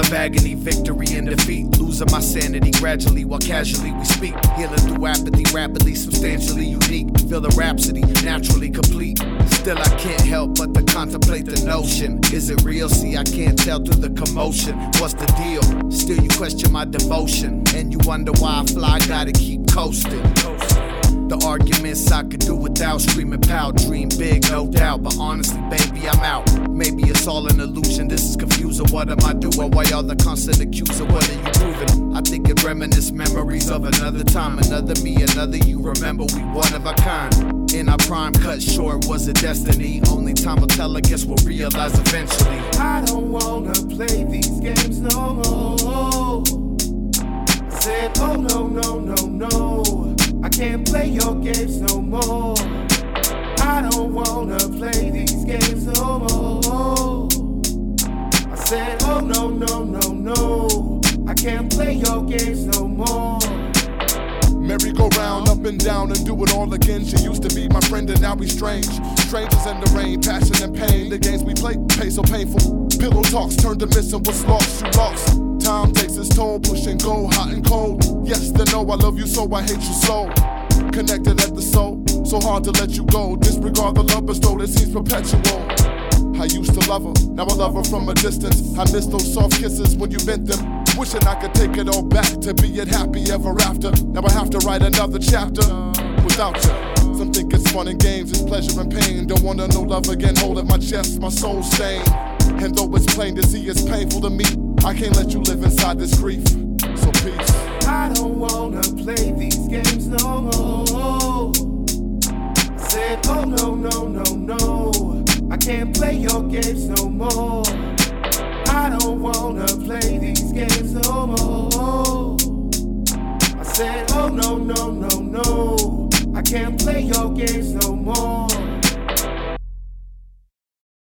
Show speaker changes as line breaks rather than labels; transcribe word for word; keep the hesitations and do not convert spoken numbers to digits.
of agony, victory and defeat. Losing my sanity gradually while casually we speak. Healing through apathy, rapidly, substantially unique. Feel the rhapsody, naturally complete. Still I can't help but to contemplate the notion. Is it real? See, I can't tell through the commotion. What's the deal? Still you question my devotion. And you wonder why I fly, gotta keep coasting. The arguments I could do without, screaming pow, dream big, no doubt. But honestly, baby, I'm out. Maybe it's all an illusion, this is confusing. What am I doing? Why all the constant accusing? What are you proving? I think it reminisce memories of another time. Another me, another you. Remember, we one of a kind. In our prime, cut short, was a destiny. Only time will tell, I guess we'll realize eventually.
I don't wanna play these games no more. I said, oh no, no, no, no. I can't play your games no more. I don't wanna play these games no more. I said, oh no, no, no, no. I can't play your games no more.
Merry go round, up and down, and do it all again. She used to be my friend and now we strange. Strangers in the rain, passion and pain. The games we play, pay so painful. Pillow talks turned to missing what's lost, you lost. Time takes its toll, push and go, hot and cold. Yes, then no, I love you so I hate you so. Connected at the soul, so hard to let you go. Disregard the love bestowed, it seems perpetual. I used to love her, now I love her from a distance. I miss those soft kisses when you bent them. Wishing I could take it all back to be it happy ever after. Now I have to write another chapter without you. Some think it's fun and games, it's pleasure and pain. Don't wanna know love again, hold at my chest, my soul stained. And though it's plain to see it's painful to me, I can't let you live inside this grief, so peace.
I don't wanna play these games no more. I said, oh no, no, no, no. I can't play your games no more. I don't wanna play these games no more. I said, oh no, no, no,